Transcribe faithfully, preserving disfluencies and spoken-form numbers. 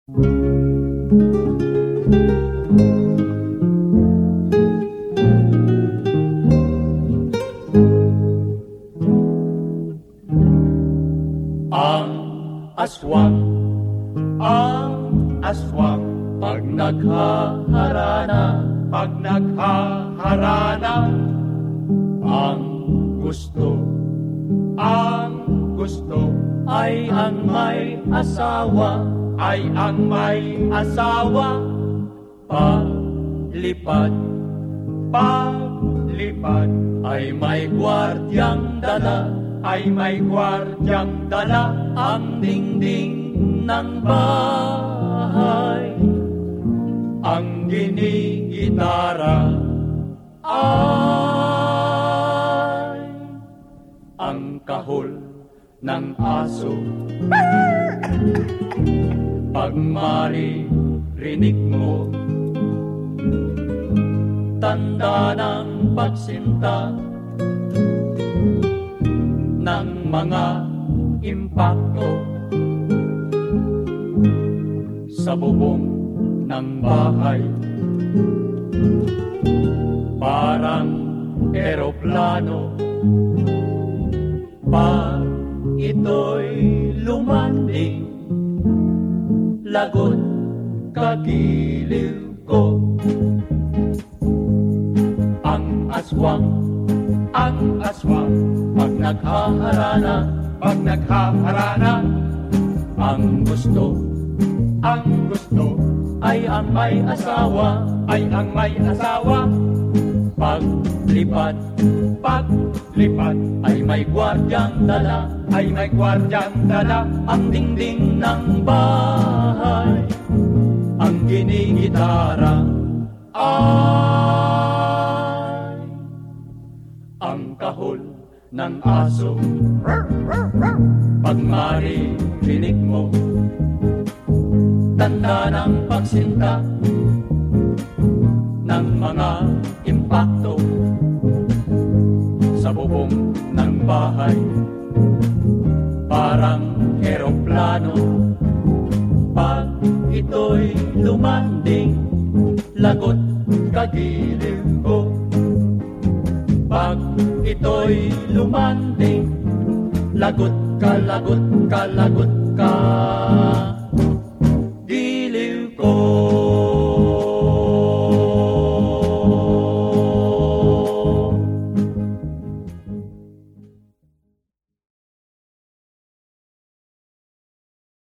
Ang aswang, ang aswang, pag naghaharana, pag naghaharana, ang gusto, ang gusto, ay ang may asawa, ay ang may asawa. Paglipad, paglipad, ay may gwardyang dala, ay may gwardyang dala. Ang dingding ng bahay, ang ginigitara, ay ang kahol ng aso. Pag maririnig mo, tanda ng pagsinta ng mga impakto sa bubong ng bahay. Parang eroplano, pag ito'y lumanding, lagot kagiliw ko. Ang aswang, ang aswang, pag naghaharana, pag naghaharana, ang gusto, ang gusto, ay ang may asawa, ay ang may asawa. Paglipad, paglipad, ay may gwardyang dala, ay may gwardyang dala. Ang dingding ng bahay, ang ginigitara, ay ang kahol ng aso. Pag maririnig mo, tanda ng pagsinta ng mga impakto sa bubong ng bahay. Parang eroplano, pag ito'y lumanding, lagot kagiliw ko. Pag ito'y lumanding, lagot ka, lagot ka, lagot ka.